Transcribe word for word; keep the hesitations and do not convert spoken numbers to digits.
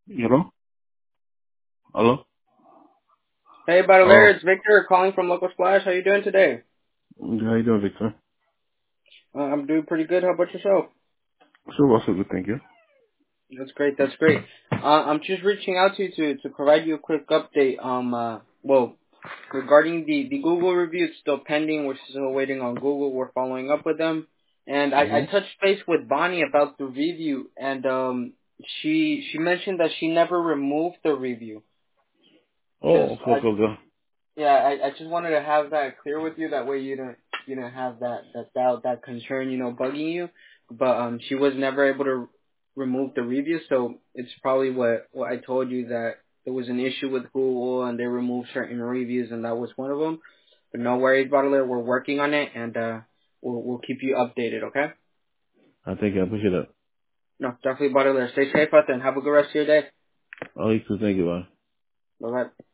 Hello? Hello? Hey, Battler, Oh, it's Victor calling from Local Splash. How you doing today? how you doing, Victor? Uh, I'm doing pretty good. How about yourself? So what's up, good, thank you. That's great. That's great. Uh, I'm just reaching out to you to, to provide you a quick update. Um, uh, well, regarding the, the Google review, it's still pending. We're still waiting on Google. We're following up with them. And I, I Mm-hmm. touched base with Bonnie about the review, and um, she she mentioned that she never removed the review. Oh, Just okay, I okay, okay. Yeah, I, I just wanted to have that clear with you. That way you don't you don't have that that doubt, that concern, you know, bugging you. But um, she was never able to remove the review, so it's probably what what I told you, that there was an issue with Google and they removed certain reviews, and that was one of them. But no worries, Butler. We're working on it, and uh, we'll we'll keep you updated. Okay? I think I appreciate that. No, definitely, Butler. Stay safe out there and have a good rest of your day. Oh, you too, thank you, man. Bye bye.